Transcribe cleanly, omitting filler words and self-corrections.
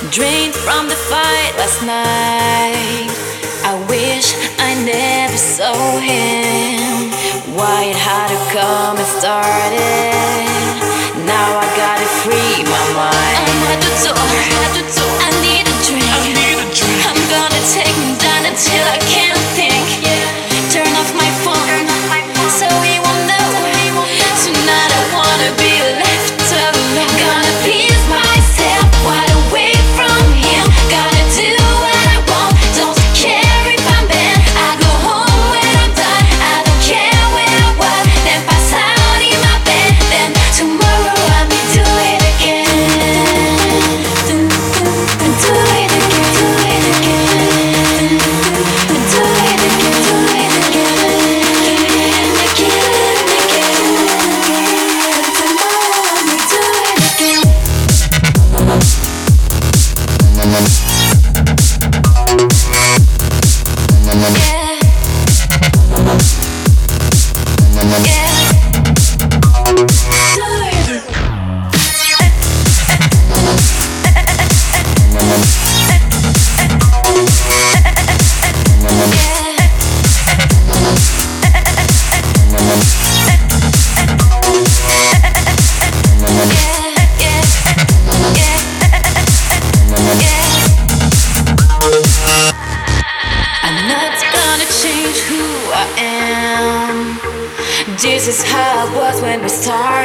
Drained from the fight last night. I wish I never saw him. Why it had to come and started. Now I gotta free my mind. I'm at the door. I need a drink. I'm gonna take me down until I can't think. Turn off my phone so he won't know. Tonight I wanna be left alone. Gonna please myself, wide away from him. Gotta do what I want, don't care if I'm bad. I go home when I'm done, I don't care where I was. Then pass out in my bed, then tomorrow I'll be do it again. Do it again, do it again. Do it again, do it again. Again, again, again. Tomorrow I'll be do it again. I'm not gonna change who I am. This is how it was when we started.